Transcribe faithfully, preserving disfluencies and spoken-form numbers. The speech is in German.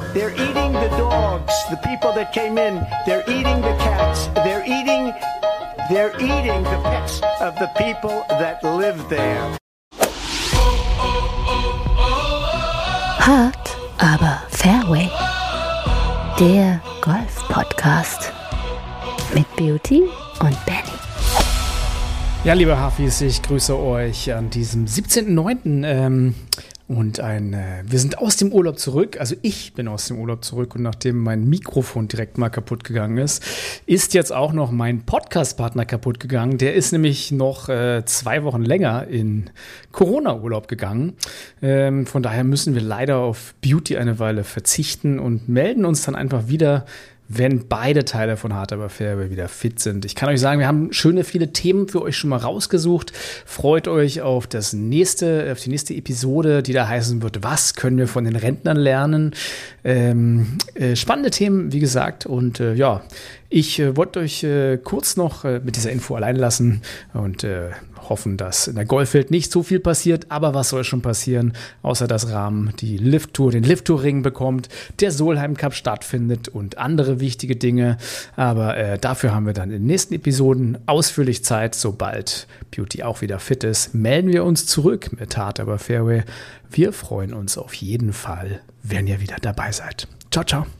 They're eating the dogs, the people that came in. They're eating the cats. They're eating, they're eating the pets of the people that live there. Hart, aber Fairway. Der Golf-Podcast mit Beauty und Benny. Ja, liebe Hafis, ich grüße euch an diesem siebzehnten neunten Ähm, und ein, äh, wir sind aus dem Urlaub zurück. Also ich bin aus dem Urlaub zurück und nachdem mein Mikrofon direkt mal kaputt gegangen ist, ist jetzt auch noch mein Podcast-Partner kaputt gegangen. Der ist nämlich noch äh, zwei Wochen länger in Corona-Urlaub gegangen. Ähm, von daher müssen wir leider auf Beauty eine Weile verzichten und melden uns dann einfach wieder, wenn beide Teile von Hart aber Fairway wieder fit sind. Ich kann euch sagen, wir haben schöne viele Themen für euch schon mal rausgesucht. Freut euch auf das nächste, auf die nächste Episode, die da heißen wird, was können wir von den Rentnern lernen? Ähm, äh, spannende Themen, wie gesagt. Und äh, ja, ich äh, wollte euch äh, kurz noch äh, mit dieser Info allein lassen und äh, hoffen, dass in der Golfwelt nicht so viel passiert. Aber was soll schon passieren, außer dass Rahm die Lift-Tour, den Lift-Tour-Ring bekommt, der Solheim Cup stattfindet und andere wichtige Dinge. Aber äh, dafür haben wir dann in den nächsten Episoden ausführlich Zeit. Sobald Beauty auch wieder fit ist, melden wir uns zurück mit Hart aber Fairway. Wir freuen uns auf jeden Fall, wenn ihr wieder dabei seid. Ciao, ciao.